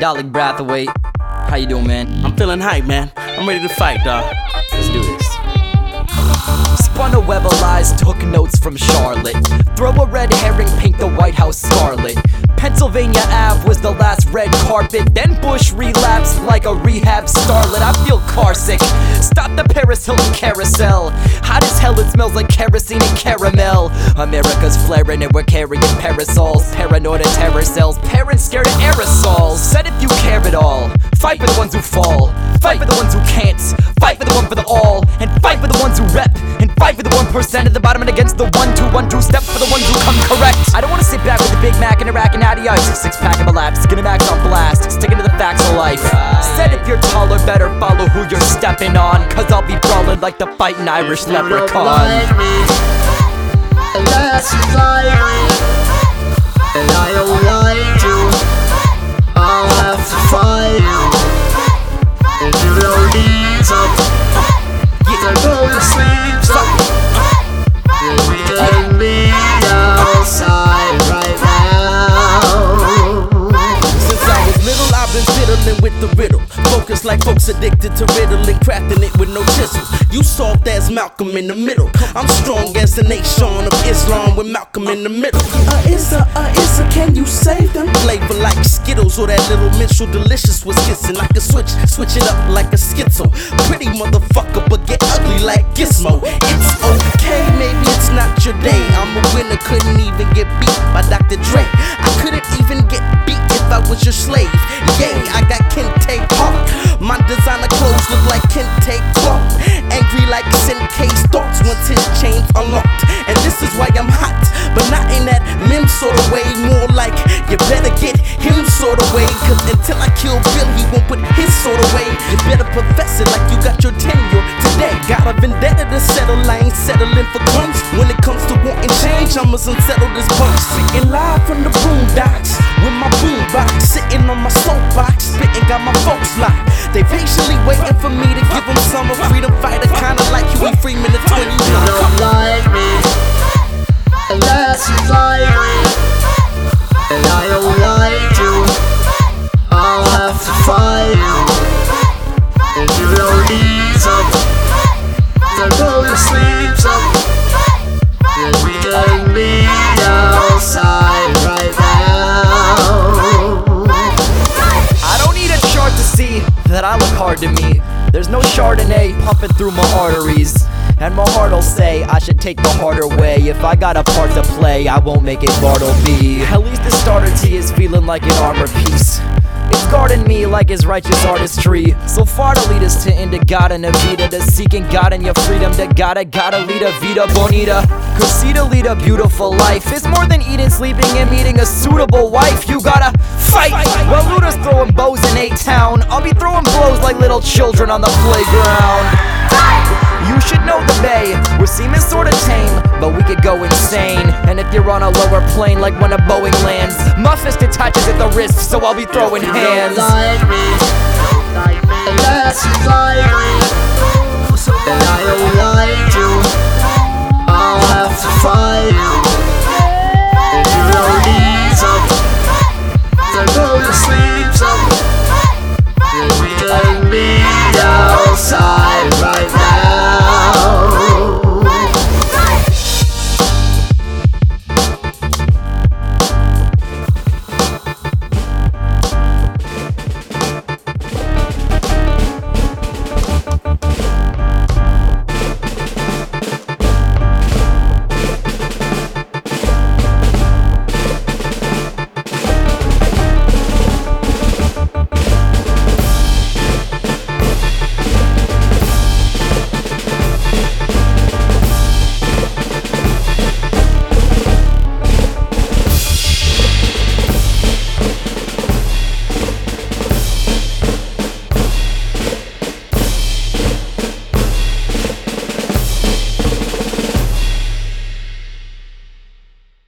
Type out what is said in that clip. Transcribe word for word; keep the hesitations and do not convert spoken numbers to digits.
Dalek Brathwaite. How you doing, man? I'm feeling hype, man. I'm ready to fight, dawg. Let's do this. Spun a web of lies, took notes from Charlotte. Throw a red herring, paint the White House scarlet. Pennsylvania Ave was the last red carpet. Then Bush relapsed like a rehab starlet. I feel car sick. Stop the Paris Hilton carousel. Hot as hell, it smells like kerosene and caramel. America's flaring and we're carrying parasols. Paranoid and terror cells. Parents scared of aerosols. Said if you care at all, fight for the ones who fall. Fight for the ones who can't. Fight for the one for the all. And fight for the ones who rep. And fight for the one percent at the bottom and against the one two one two step for the ones who come correct. I don't wanna sit back with a Big Mac and a rack and natty ice. Six pack of a lap, skinning max on blast. Sticking to the facts of life. Said if you're taller, better follow who you're stepping on. Cause I'll be brawling like the fighting Irish leprechaun. Like me, unless you like me, and I don't like you, I'll have to fight you. And you don't need some, get to go to sleep some. And we can be outside right now. Since I was little, I've been fiddling with the riddle. Focus like folks addicted to riddling, crafting it with no chisel. You soft as Malcolm in the middle. I'm strong as the nation of Islam with Malcolm in the middle. Uh, Issa, uh, Issa, can you save them? Flavor like Skittles or that little Mitchell Delicious was kissing. I can switch, switch it up like a schizo. Pretty motherfucker, but get ugly like Gizmo. It's okay, maybe it's not your day. I'm a winner, couldn't even get beat by Doctor Dre. I couldn't even get beat if I was your slave. Yay, I got Kente Park. My designer clothes look like Kente Clark. Angry like Sincae's thoughts once his chains unlocked. And this is why I'm hot, but not in that mem sort of way. More like you better get him sort of way. Cause until I kill Bill, he won't put his sort of way. You better profess it like you got your tenure today. Got a vendetta to settle, I ain't settling for crumbs. When it comes to wanting change, I'm as unsettled as bunch. Spitting live from the boondocks with my boombox, sitting on my soapbox, spitting got my folks locked. They patiently waiting for me to give them some a freedom fighter, kinda like Huey Freeman at twenty-one. You don't like me, unless you like me, and I don't like you, I'll have to fight you. And you don't need some, to go to sleep some. And we can be outside right now. I don't need a chart to see that I look hard to me. There's no Chardonnay pumping through my arteries. And my heart'll say I should take the harder way. If I got a part to play, I won't make it Bartleby. At least the starter tee is feeling like an armor piece. It's guarding me like his righteous artistry. So far to lead us to Indigada and Avita, to seeking God and your freedom. To gotta, gotta lead a vida bonita. Cause see to lead a beautiful life is more than eating, sleeping, and meeting a suitable wife. You gotta fight. While Luda's throwing bows in A-Town, I'll be throwing blows like little children on the playground. You should know the Bay, we're seeming sorta tame, but we could go insane. And if you're on a lower plane like when a Boeing lands, my fist attaches at the wrist, so I'll be throwing hands. You don't like me, unless you like me, and I don't like you, I'll have to fight you.